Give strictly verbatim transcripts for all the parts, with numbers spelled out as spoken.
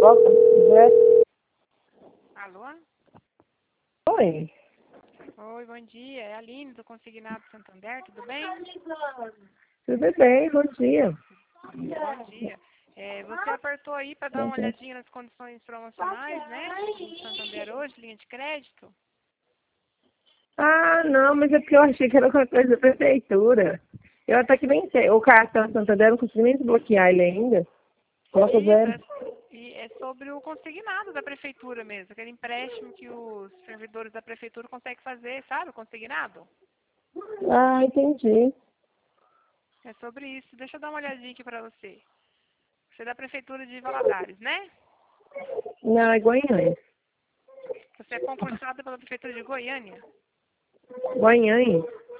Volta. Zé. Alô? Oi. Oi, bom dia. É a Aline do Consignado Santander, tudo bem? Tudo bem, bom dia. Bom dia. É, você apertou aí para dar Bom uma dia. olhadinha nas condições promocionais, né? Do Santander hoje, linha de crédito. Ah, não, mas é porque eu achei que era alguma coisa da prefeitura. Eu até que nem sei. O cartão Santander, eu não consegui nem desbloquear ele ainda. Coloca Isso, zero. é, e é sobre o consignado da prefeitura mesmo, aquele empréstimo que os servidores da prefeitura conseguem fazer, sabe? O consignado. Ah, entendi. É sobre isso. Deixa eu dar uma olhadinha aqui para você. Você é da prefeitura de Valadares, né? Não, é Goiânia. Você é concursada pela prefeitura de Goiânia. Goiânia.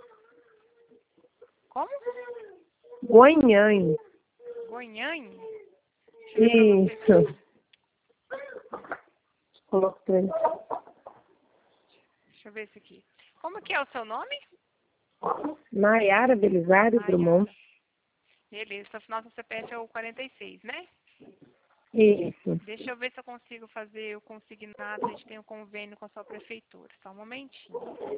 Como? Goiânia. Goiânia? Deixa eu ver pra você Isso. aqui. Coloca três. Deixa eu ver esse aqui. Como que é o seu nome? Nayara Belisário Drummond. Nayara. Beleza, seu final do C P F é o quarenta e seis, né? Isso. Deixa eu ver se eu consigo fazer o consignado. A gente tem um convênio com a sua prefeitura. Só um momentinho.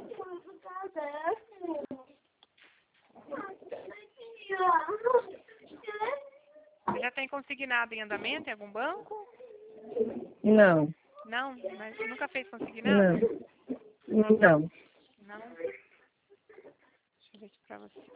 Você já tem consignado em andamento em algum banco? Não. Não? Mas nunca fez consignado? Não. Não. Não. Deixa eu ver aqui pra você.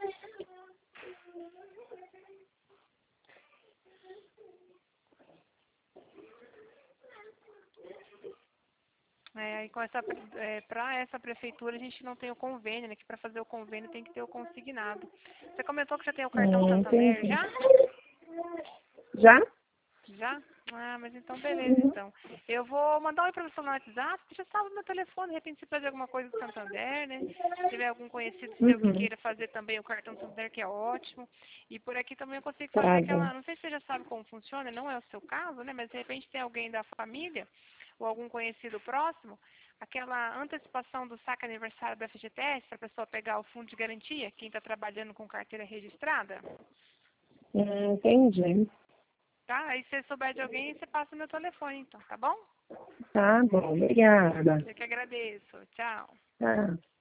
É, aí com essa, é, para essa prefeitura a gente não tem o convênio, né? Que para fazer o convênio tem que ter o consignado. Você comentou que já tem o cartão Hum, Santander, entendi. já? Já? Já? Ah, mas então beleza, Uhum. então. Eu vou mandar um oi pra você no WhatsApp, deixa salvo meu telefone, de repente se fazer alguma coisa do Santander, né? Se tiver algum conhecido seu que Uhum. queira fazer também o cartão Santander, que é ótimo. E por aqui também eu consigo fazer Tá bom. aquela, não sei se você já sabe como funciona, não é o seu caso, né? Mas de repente tem alguém da família ou algum conhecido próximo, aquela antecipação do saque aniversário da F G T S, para a pessoa pegar o fundo de garantia, quem está trabalhando com carteira registrada. Hum, entendi. Tá? Aí se você souber de alguém, você passa o meu telefone, então, tá bom? Tá bom, obrigada. Eu que agradeço. Tchau. Tá.